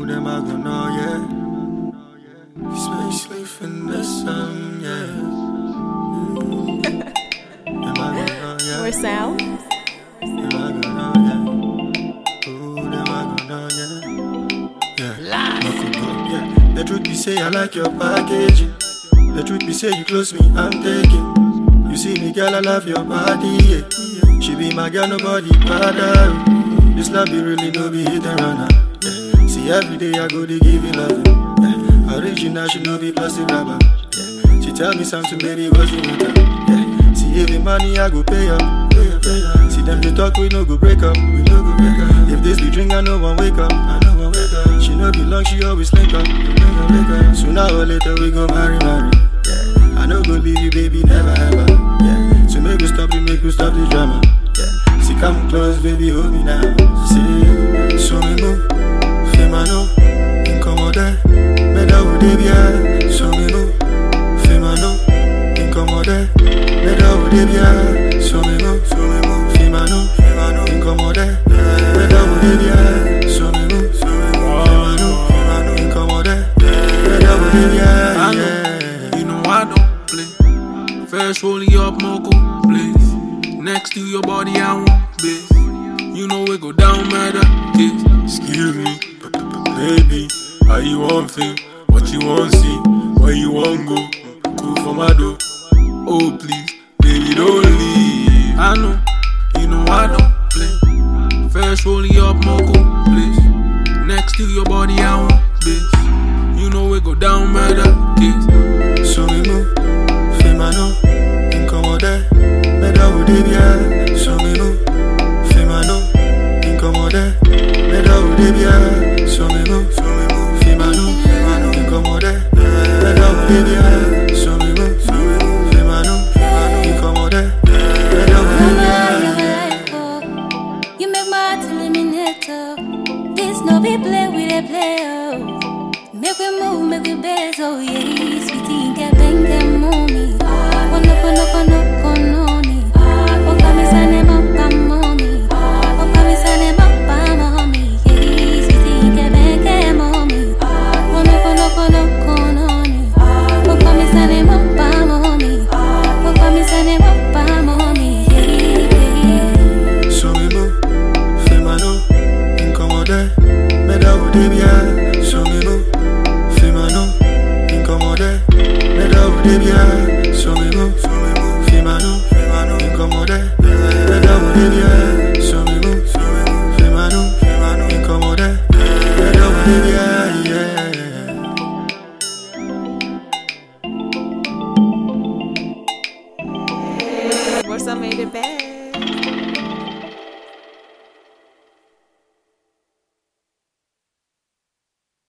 them I go know, yeah. You smell you sleep finesse, yeah. Them I go know, yeah. More sound. Them I go know, yeah. Ooh, them I go know, yeah. Yeah, no could go, yeah. The truth be say I like your packaging. The truth be say you close me, I'm taking. You see me, girl, I love your body, yeah. She be my girl, nobody better. This love be really no be hit and run, yeah. See every day I go to give you love, yeah. Original she no be plastic rubber, yeah. She tell me something, baby, what's the matter, yeah. See every money I go pay up, yeah. See them they talk, we no go break up, we no go break up. If this be drink, I know one wake up, I know one wake up. She no be long, she always link up, sooner or later we go marry, yeah. I no go leave you, baby, never ever, yeah. So make we stop the drama, yeah. See come close, baby, hold me now. See, so me move, fais ma no, incommode, mais là où des biens. So me move, fais ma no, incommode, mais là où des biens. So me move, fais ma no, incommode, mais là où des biens. So me move, fais ma no, incommode, mais là où des biens. Yeah. You know I don't play. First rolling up, Moko, please. Next to your body, I want this. You know it go down, matter, kiss. Excuse me, baby, how you want feel? What you want see? Where you want go? Cool for my door. Oh please, baby don't leave. I know, you know I don't play. First rolling up, Moko, please. Next to your body, I want this. You know it go down, matter, kiss. So me move, fais ma no, incommode, mais là où des biens. So me move, fais ma no, incommode, mais là où des biens. So me move, fais ma no, incommode, mais là où des biens. So me move, fais ma no, incommode, mais là où des biens. You make my heart eliminate. This no be play with a player. Make we move, make we best, oh yeah. Sweetie, get bang them mommy. Kononi. Oka mi sane mapa mommy. Oka mi sane mapa mommy. Yeah, sweetie, get bang them mommy. Kononi. Oka mi sane mapa mommy. Oka mi sane mapa mommy. Yeah. So me move, fais ma no, incommode, mais là où des biens. So me move, fais ma no, incommode, mais là où des biens. So me move, fais ma no, incommode, mais là où des biens. So me move, fais ma no, incommode, mais là où des biens, yeah. More sound made it bad.